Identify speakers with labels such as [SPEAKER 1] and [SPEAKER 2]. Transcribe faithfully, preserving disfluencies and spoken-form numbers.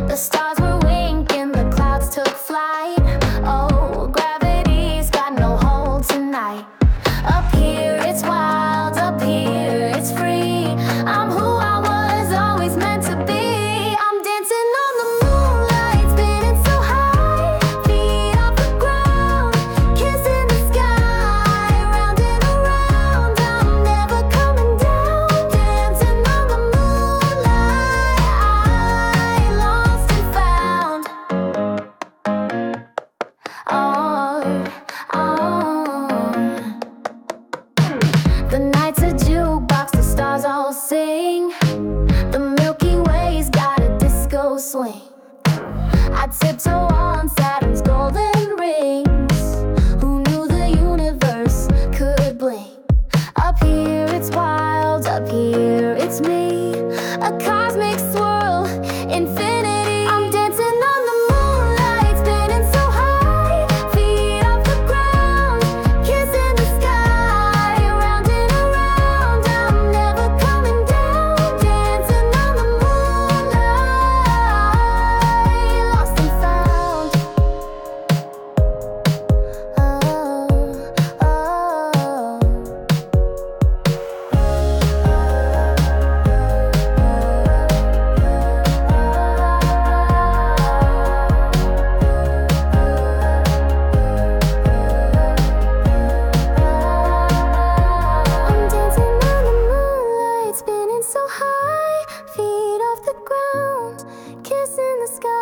[SPEAKER 1] The stars were winking, the clouds took flight. Oh, gravity's got no hold tonight. Up here it's wild, up here it's free. I'm who I was always meant to be. I'm dancing on the moonlight, spinning so high, feet off the ground, kissing the sky, round and around. I'm never coming down, dancing on the moonlight, lost and found. Oh, oh. The night's a jukebox, the stars all sing. The Milky Way's got a disco swing. I tiptoe on Saturn's golden rings. Who knew the universe could blink? Up here it's wild, up here it's me. A cosmic swirl, infinity. I'm dancing on the moonlight, spinning so high, feet off the ground, kissing the sky, round and around. I'm never coming down, dancing on the moonlight, lost and found. Oh, oh. I'm dancing on the moonlight, spinning so high, feet off the ground, kissing the sky.